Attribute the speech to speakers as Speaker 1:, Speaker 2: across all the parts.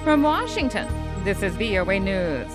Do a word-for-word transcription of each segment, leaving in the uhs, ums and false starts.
Speaker 1: From Washington, this is V O A News.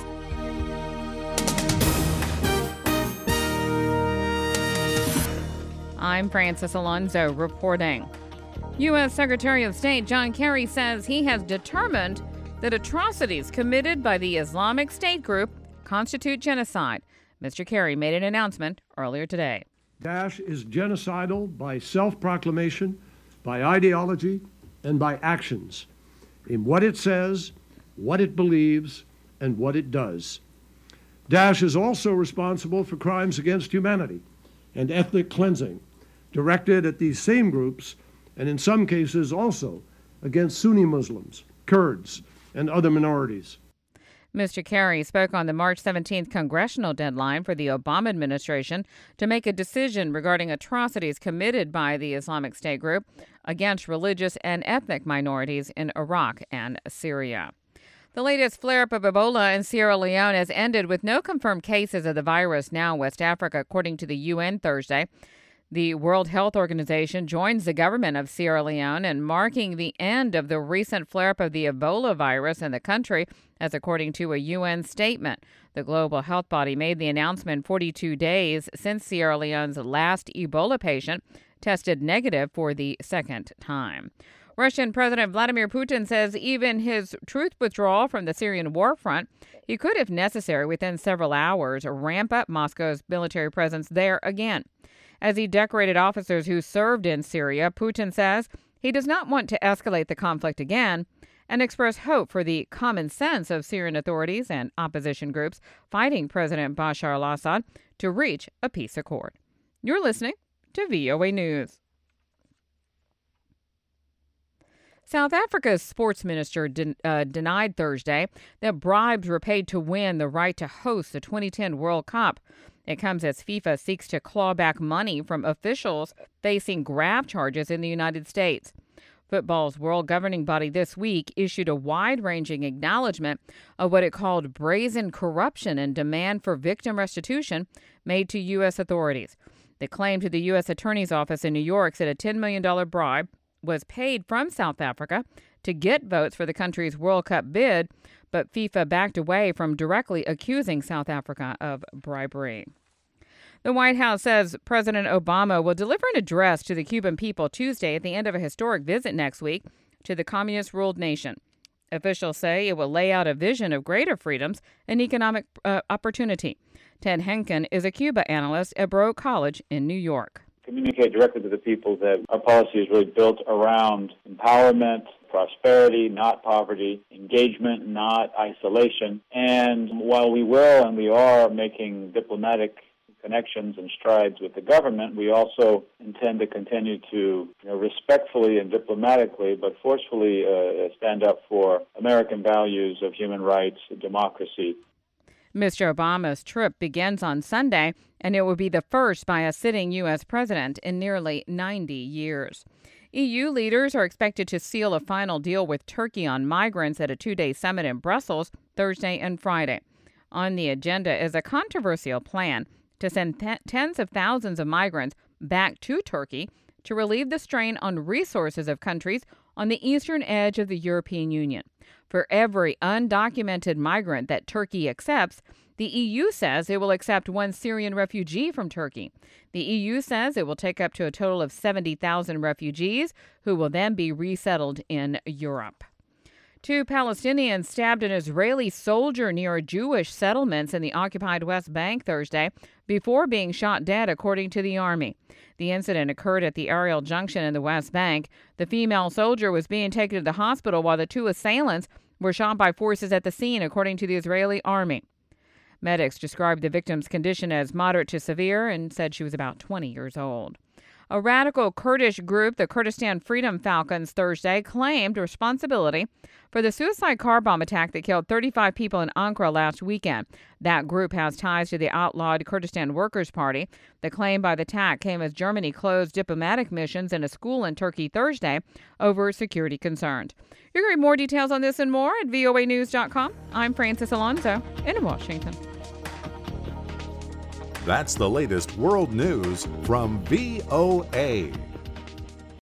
Speaker 1: I'm Francis Alonso reporting. U S. Secretary of State John Kerry says he has determined that atrocities committed by the Islamic State group constitute genocide. Mister Kerry made an announcement earlier today.
Speaker 2: Daesh is genocidal by self-proclamation, by ideology, and by actions in what it says, what it believes, and what it does. Daesh is also responsible for crimes against humanity and ethnic cleansing directed at these same groups, and in some cases also against Sunni Muslims, Kurds, and other minorities.
Speaker 1: Mister Kerry spoke on the March seventeenth congressional deadline for the Obama administration to make a decision regarding atrocities committed by the Islamic State group against religious and ethnic minorities in Iraq and Syria. The latest flare-up of Ebola in Sierra Leone has ended with no confirmed cases of the virus now in West Africa, according to the U N Thursday. The World Health Organization joins the government of Sierra Leone in marking the end of the recent flare-up of the Ebola virus in the country, as according to a U N statement. The global health body made the announcement forty-two days since Sierra Leone's last Ebola patient tested negative for the second time. Russian President Vladimir Putin says even his troop withdrawal from the Syrian war front, he could, if necessary, within several hours, ramp up Moscow's military presence there again. As he decorated officers who served in Syria, Putin says he does not want to escalate the conflict again and expressed hope for the common sense of Syrian authorities and opposition groups fighting President Bashar al-Assad to reach a peace accord. You're listening to V O A News. South Africa's sports minister de- uh, denied Thursday that bribes were paid to win the right to host the twenty ten World Cup. It comes as FIFA seeks to claw back money from officials facing graft charges in the United States. Football's world governing body this week issued a wide-ranging acknowledgement of what it called brazen corruption and demand for victim restitution made to U S authorities. The claim to the U S Attorney's Office in New York said a ten million dollars bribe was paid from South Africa to get votes for the country's World Cup bid, but FIFA backed away from directly accusing South Africa of bribery. The White House says President Obama will deliver an address to the Cuban people Tuesday at the end of a historic visit next week to the communist-ruled nation. Officials say it will lay out a vision of greater freedoms and economic uh, opportunity. Ted Henkin is a Cuba analyst at Baruch College in New York.
Speaker 3: Communicate directly to the people that our policy is really built around empowerment, prosperity, not poverty, engagement, not isolation. And while we will and we are making diplomatic connections and strides with the government, we also intend to continue to you know, respectfully and diplomatically but forcefully uh, stand up for American values of human rights, democracy.
Speaker 1: Mister Obama's trip begins on Sunday, and it will be the first by a sitting U S president in nearly ninety years. E U leaders are expected to seal a final deal with Turkey on migrants at a two-day summit in Brussels Thursday and Friday. On the agenda is a controversial plan to send th- tens of thousands of migrants back to Turkey to relieve the strain on resources of countries on the eastern edge of the European Union. For every undocumented migrant that Turkey accepts, the E U says it will accept one Syrian refugee from Turkey. The E U says it will take up to a total of seventy thousand refugees who will then be resettled in Europe. Two Palestinians stabbed an Israeli soldier near Jewish settlements in the occupied West Bank Thursday before being shot dead, according to the army. The incident occurred at the Ariel Junction in the West Bank. The female soldier was being taken to the hospital while the two assailants were shot by forces at the scene, according to the Israeli army. Medics described the victim's condition as moderate to severe and said she was about twenty years old. A radical Kurdish group, the Kurdistan Freedom Falcons, Thursday claimed responsibility for the suicide car bomb attack that killed thirty-five people in Ankara last weekend. That group has ties to the outlawed Kurdistan Workers' Party. The claim by the attack came as Germany closed diplomatic missions in a school in Turkey Thursday over security concerns. You can read more details on this and more at V O A news dot com. I'm Francis Alonso in Washington.
Speaker 4: That's the latest world news from V O A.